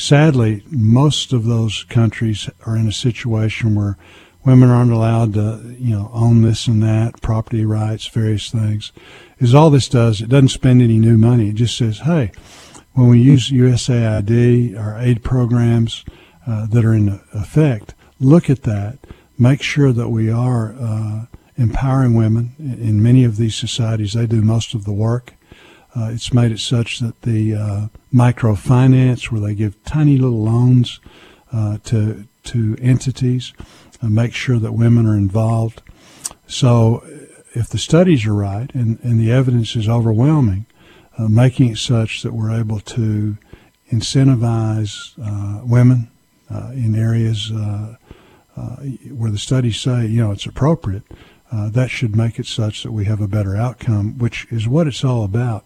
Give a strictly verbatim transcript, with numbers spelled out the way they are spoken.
sadly, most of those countries are in a situation where women aren't allowed to, you know, own this and that, property rights, various things. Is all this does, it doesn't spend any new money. It just says, hey, when we use U S A I D, our aid programs uh, that are in effect, look at that. Make sure that we are uh, empowering women. In many of these societies, they do most of the work. Uh, it's made it such that the uh, microfinance, where they give tiny little loans uh, to to entities, uh, make sure that women are involved. So if the studies are right and, and the evidence is overwhelming, uh, making it such that we're able to incentivize uh, women uh, in areas uh, uh, where the studies say, you know, it's appropriate, uh, that should make it such that we have a better outcome, which is what it's all about.